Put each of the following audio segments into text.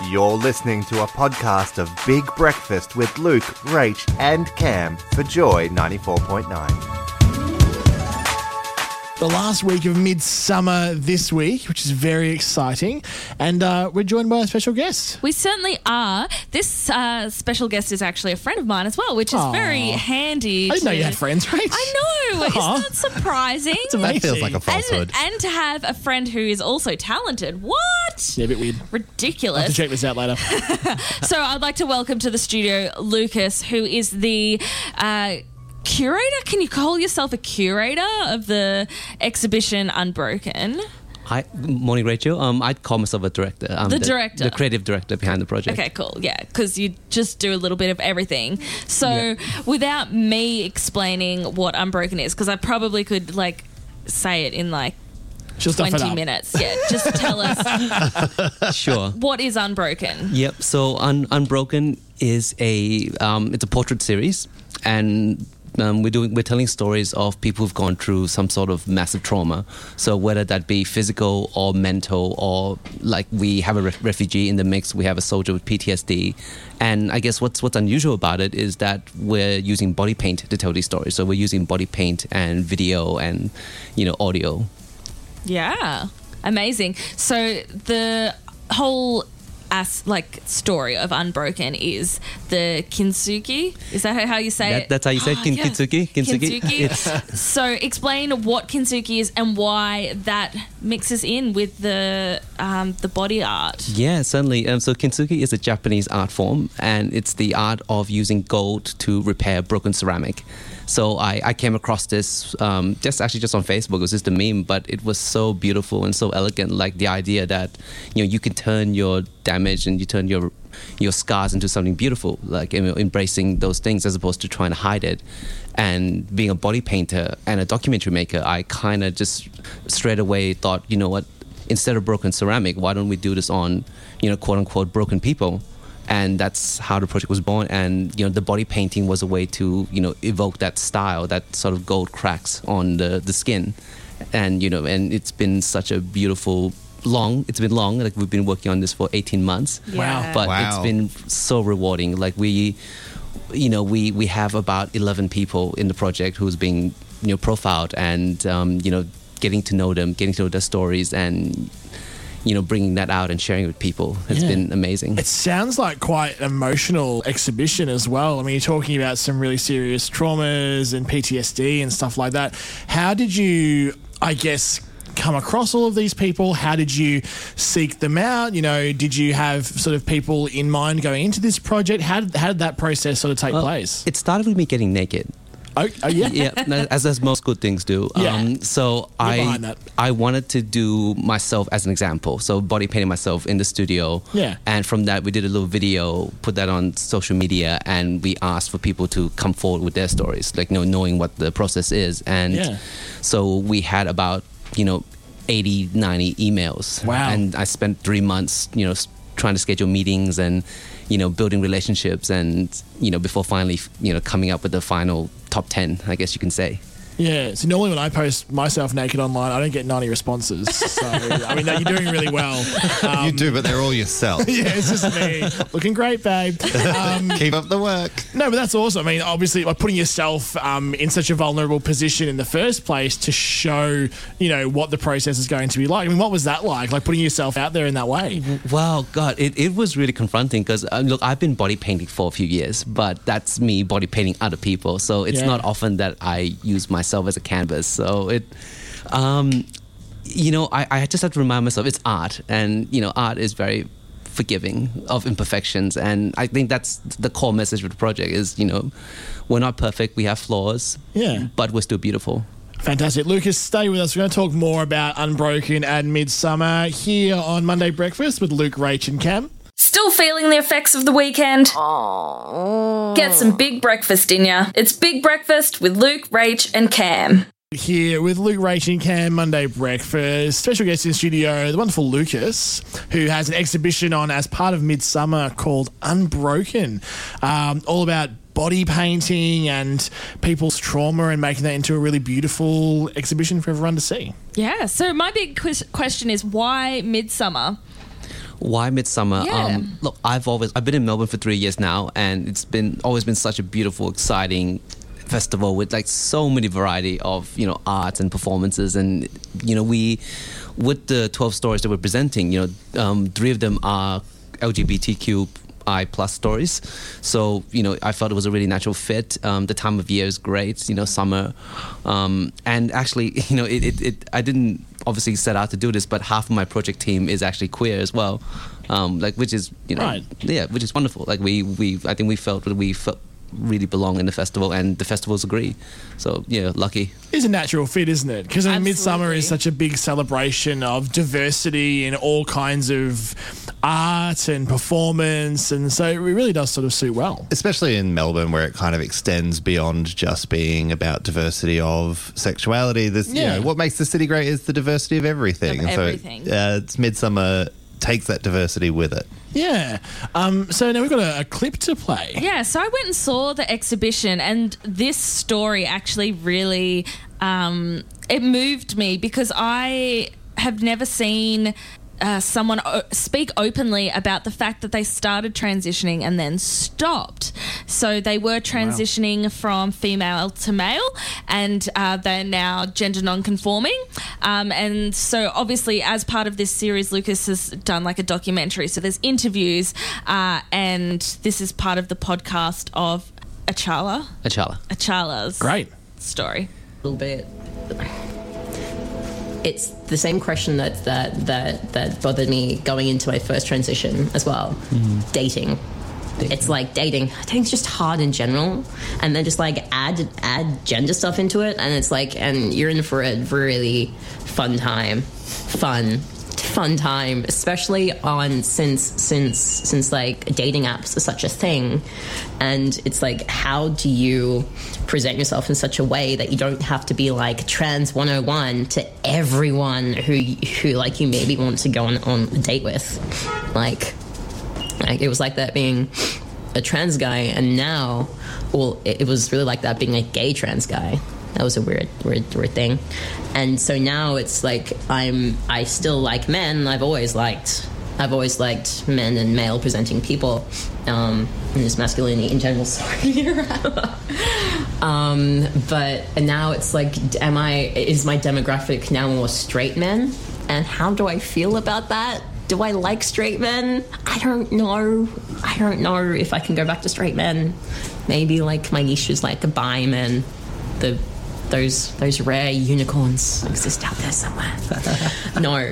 You're listening to a podcast of Big Breakfast with Luke, Rach and Cam for Joy 94.9. The last week of Midsummer this week, which is very exciting. And we're joined by a special guest. We certainly are. This special guest is actually a friend of mine as well, which is very handy. I didn't know you had friends, right? I know. Isn't that surprising? It's amazing. That feels like a falsehood. And to have a friend who is also talented. What? Yeah, a bit weird. Ridiculous. I'll have to check this out later. So I'd like to welcome to the studio Lucas, who is the... curator? Can you call yourself a curator of the exhibition Unbroken? Hi, morning, Rachel. I'd call myself a director. I'm the director. The creative director behind the project. Okay, cool. Yeah, because you just do a little bit of everything. So without me explaining what Unbroken is, because I probably could, say it in, 20 minutes. Yeah, just tell us. Sure. What is Unbroken? Yep. So Unbroken is it's a portrait series, and we're telling stories of people who've gone through some sort of massive trauma. So whether that be physical or mental, or we have a refugee in the mix, we have a soldier with PTSD. And I guess what's unusual about it is that we're using body paint to tell these stories. So we're using body paint and video and, audio. Yeah, amazing. So the whole story of Unbroken is the kintsugi. Is that how you say it? That's how you say it. Kintsugi. Kintsugi. So explain what kintsugi is and why that mixes in with the body art. Yeah, certainly. So kintsugi is a Japanese art form, and it's the art of using gold to repair broken ceramic. So I came across this just on Facebook. It was just a meme, but it was so beautiful and so elegant. Like the idea that you can turn your damage and you turn your scars into something beautiful, embracing those things as opposed to trying to hide it. And being a body painter and a documentary maker, I kind of just straight away thought, you know what? Instead of broken ceramic, why don't we do this on quote unquote broken people? And that's how the project was born. And the body painting was a way to evoke that style, that sort of gold cracks on the skin. And and it's been such a beautiful it's been long, we've been working on this for 18 months. Yeah. But it's been so rewarding. We have about 11 people in the project who's being profiled, and getting to know them, getting to know their stories, and bringing that out and sharing it with people has been amazing. It sounds like quite an emotional exhibition as well. I mean, you're talking about some really serious traumas and PTSD and stuff like that. How did you, come across all of these people? How did you seek them out? Did you have sort of people in mind going into this project? How did that process sort of take place? It started with me getting naked. Oh yeah? Yeah, as most good things do. Yeah. So I wanted to do myself as an example. So body painting myself in the studio. Yeah. And from that, we did a little video, put that on social media, and we asked for people to come forward with their stories, knowing what the process is. And so we had about, 80, 90 emails. Wow. And I spent 3 months, trying to schedule meetings and, building relationships and, before finally, coming up with the final top 10, I guess you can say. Yeah, so normally when I post myself naked online, I don't get 90 responses. So, you're doing really well. You do, but they're all yourself. Yeah, it's just me. Looking great, babe. Keep up the work. No, but that's awesome. I mean, obviously, putting yourself in such a vulnerable position in the first place to show, what the process is going to be like. I mean, what was that like putting yourself out there in that way? Well, God, it was really confronting because, look, I've been body painting for a few years, but that's me body painting other people. So it's not often that I use myself as a canvas. So I just have to remind myself it's art, and art is very forgiving of imperfections, and I think that's the core message of the project is we're not perfect, we have flaws, but we're still beautiful. Fantastic. Lucas, stay with us. We're going to talk more about Unbroken and Midsummer here on Monday Breakfast with Luke, Rach and Cam. Still feeling the effects of the weekend? Get some big breakfast in ya. It's Big Breakfast with Luke, Rach and Cam. Here with Luke, Rach and Cam, Monday Breakfast. Special guest in the studio, the wonderful Lucas, who has an exhibition on as part of Midsummer called Unbroken, all about body painting and people's trauma and making that into a really beautiful exhibition for everyone to see. Yeah, so my big question is, why Midsummer? Why Midsummer? Yeah. Look, I've been in Melbourne for 3 years now, and it's always been such a beautiful, exciting festival with like so many variety of arts and performances, and we with the 12 stories that we're presenting, 3 of them are LGBTQI plus stories, so I felt it was a really natural fit. The time of year is great, summer, and actually I didn't obviously set out to do this, but half of my project team is actually queer as well, which is right. which is wonderful. Like I think we felt really belong in the festival, and the festivals agree. So lucky. It's a natural fit, isn't it? Because Midsummer is Absolutely. such a big celebration of diversity in all kinds of art and performance, and so it really does sort of suit well. Especially in Melbourne, where it kind of extends beyond just being about diversity of sexuality. There's, Yeah. what makes the city great is the diversity of everything. Of And everything. So it's Midsummer takes that diversity with it. Yeah. So now we've got a clip to play. Yeah, so I went and saw the exhibition, and this story actually really it moved me, because I have never seen someone speak openly about the fact that they started transitioning and then stopped. So they were transitioning from female to male, and they're now gender non-conforming. And so obviously as part of this series, Lucas has done like a documentary. So there's interviews, and this is part of the podcast of Achala's Great. story. A little bit. It's the same question that bothered me going into my first transition as well. Dating. It's like dating's just hard in general, and then just like add gender stuff into it, and it's like, and you're in for a really fun time, especially on since like dating apps are such a thing, and it's like, how do you present yourself in such a way that you don't have to be like trans 101 to everyone who like you maybe want to go on a date with. Like it was like that being a trans guy, and now, well, it was really like that being a gay trans guy. That was a weird thing. And so now it's like I still like men. I've always liked men and male presenting people, and this masculinity in general. Sorry. But now it's like, is my demographic now more straight men? And how do I feel about that? Do I like straight men? I don't know if I can go back to straight men. Maybe like my niche is like a bi men. Those rare unicorns exist out there somewhere. No.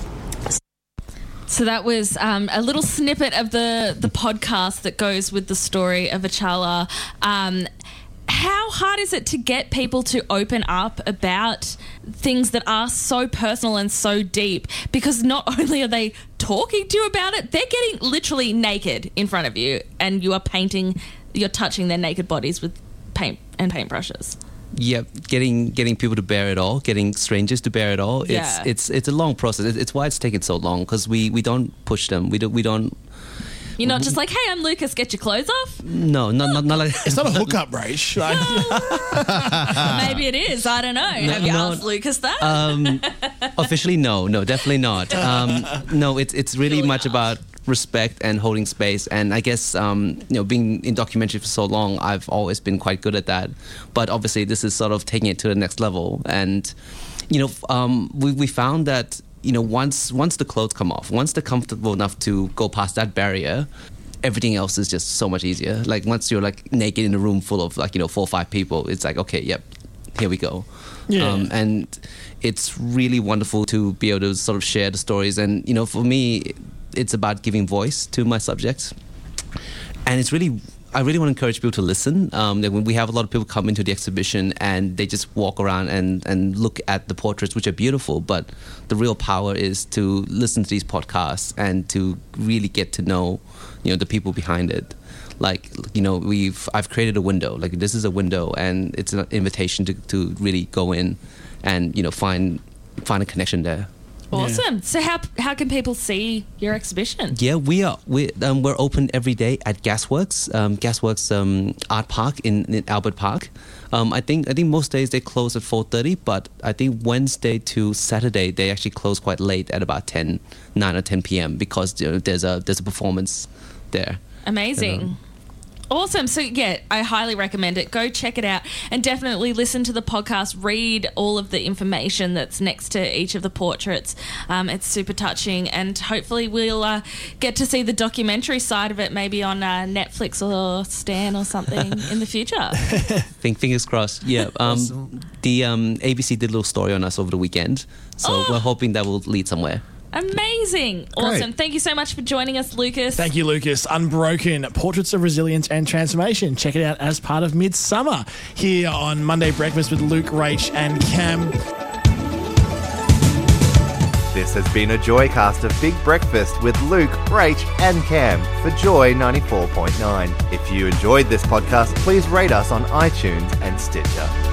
So that was a little snippet of the podcast that goes with the story of Achala. How hard is it to get people to open up about things that are so personal and so deep? Because not only are they talking to you about it, they're getting literally naked in front of you, and you're touching their naked bodies with paint and paintbrushes. Yeah, getting people to bear it all, getting strangers to bear it all. Yeah. It's a long process. It's why it's taken so long, because we don't push them. We don't. You're not just like, hey, I'm Lucas, get your clothes off? No, not like. It's not a hookup, Rach. Maybe it is. I don't know. Have you asked Lucas that? Officially, no, definitely not. No, it's really much about respect and holding space, and I guess being in documentary for so long, I've always been quite good at that. But obviously, this is sort of taking it to the next level, and we found that once the clothes come off, once they're comfortable enough to go past that barrier, everything else is just so much easier. Like once you're like naked in a room full of 4 or 5 people, it's like, okay, yep, here we go. Yeah. And it's really wonderful to be able to sort of share the stories, and for me, it's about giving voice to my subjects, and I really want to encourage people to listen. When we have a lot of people come into the exhibition and they just walk around and look at the portraits, which are beautiful, but the real power is to listen to these podcasts and to really get to know, the people behind it. Like, I've created a window. Like, this is a window, and it's an invitation to really go in and, find a connection there. Awesome. So how can people see your exhibition? Yeah, we're open every day at Gasworks, Art Park in Albert Park. I think most days they close at 4:30, but I think Wednesday to Saturday they actually close quite late at about 9 or 10 p.m. because there's a performance there. Amazing. Awesome. So, yeah, I highly recommend it. Go check it out and definitely listen to the podcast. Read all of the information that's next to each of the portraits. It's super touching, and hopefully we'll get to see the documentary side of it maybe on Netflix or Stan or something in the future. Fingers crossed. Yeah. Awesome. The ABC did a little story on us over the weekend, so we're hoping that will lead somewhere. Amazing. Awesome. Thank you so much for joining us, Lucas. Thank you, Lucas. Unbroken, Portraits of Resilience and Transformation. Check it out as part of Midsummer here on Monday Breakfast with Luke, Rach and Cam. This has been a Joycast of Big Breakfast with Luke, Rach and Cam for Joy 94.9. If you enjoyed this podcast, please rate us on iTunes and Stitcher.